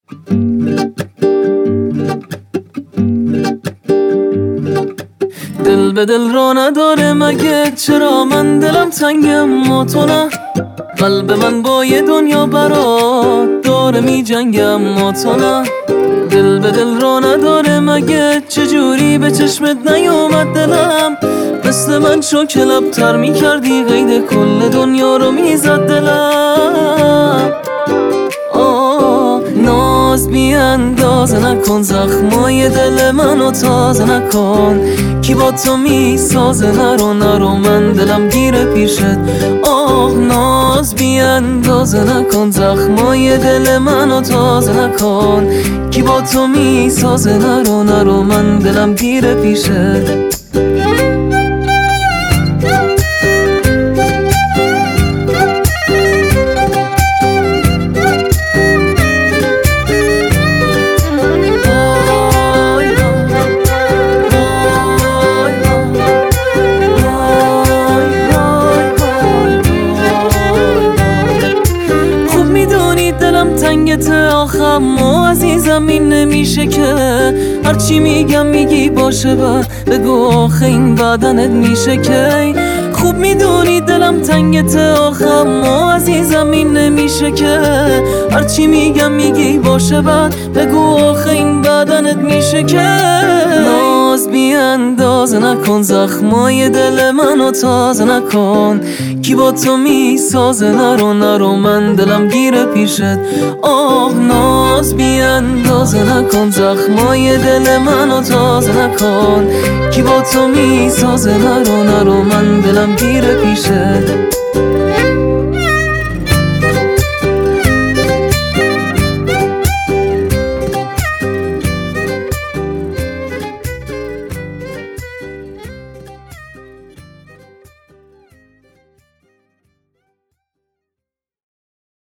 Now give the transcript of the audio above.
دل به دل را نداره مگه؟ چرا من دلم تنگم و تو نه؟ قلب من با یه دنیا برات داره می جنگم و تو نه. دل به دل را نداره مگه؟ چجوری به چشمت نیومد دلم؟ مثل من شو که لبتر می کردی، قید کل دنیا رو می زد دلم. ناز بی اندازه نکن، زخمای دل منو تازه نکن. کی با تو می سازه؟ نرو من دلم گیره پیشت. ناز بی اندازه نکن، زخمای دل منو تازه نکن. کی با تو می سازه؟ نرو من دلم گیره پیشت. تنگت آخم و عزیزم این نمیشه که هرچی میگم میگی باشه بگو آخه این بدنت میشه که. خوب میدونی دلم تنگت آخم و عزیزم این نمیشه که هرچی میگم میگی باشه بگو آخه این بدنت میشه که. ناز بی اندازه نکن، زخمای دل منو تازه نکن. کی با تو میسازه؟ نرو من دلم گیره پیشت. ناز بی اندازه نکن، زخمای دل منو تازه نکن. کی با تو میسازه؟ نرو من دلم گیره پیشت.